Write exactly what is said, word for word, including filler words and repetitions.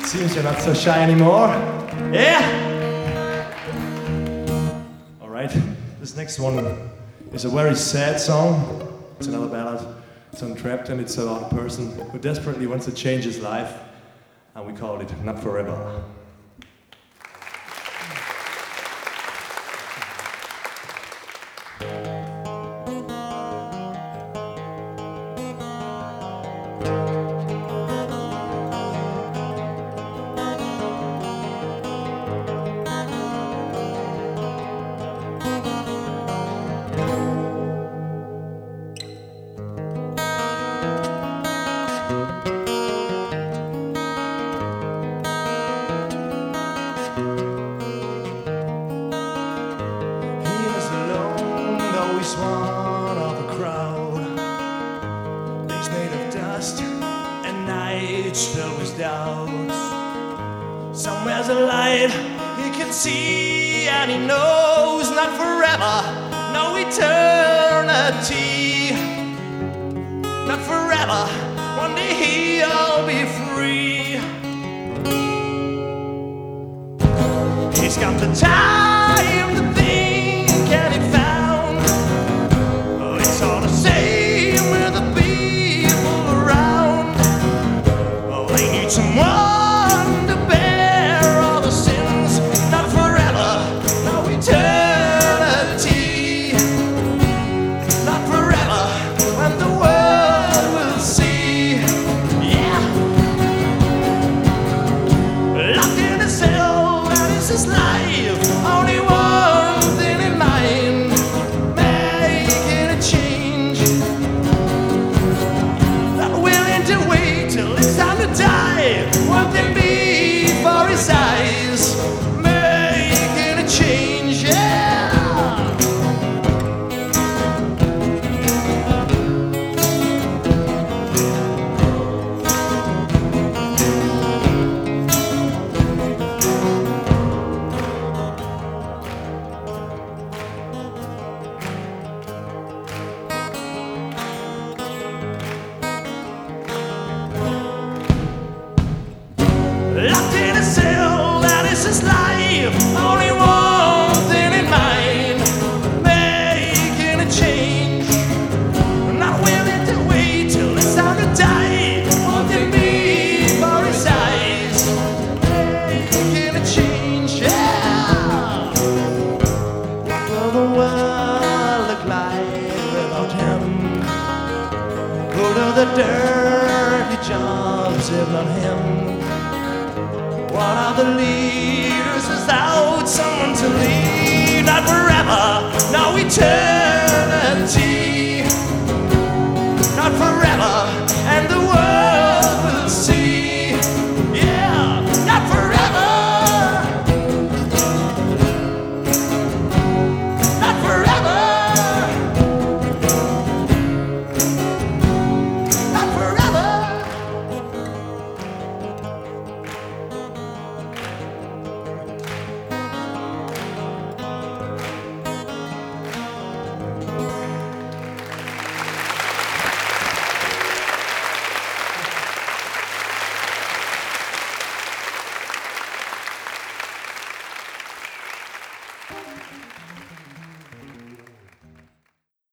Seems you're not so shy anymore. Yeah! Alright, this next one is a very sad song. It's another ballad. It's on Trapped, and it's about a person who desperately wants to change his life. And we call it Not Forever. One of a crowd, days made of dust and nights filled with doubts. Somewhere's a light he can see, and he knows not forever, no eternity. Not forever, one day he'll be free. He's got the time to think, and he found it's all the same with the people around. Oh, they need someone to bear all the sins. Not forever, no eternity. Not forever, when the world will see. Yeah. Locked in a cell, that is his life. Only one thing in mind. One thing before his eyes, making a change, yeah. Locked in a cell, that is his life. Only one thing in mind, making a change. Not willing to wait till it's time to die. One thing before his eyes, making a change, yeah. What will the world look like without him? Who do the dirty jobs if not him? What are the leaders without someone to lead? Not forever, no eternity. Not forever, and the world will see. Yeah, not forever. Not forever. Not forever. Thank you.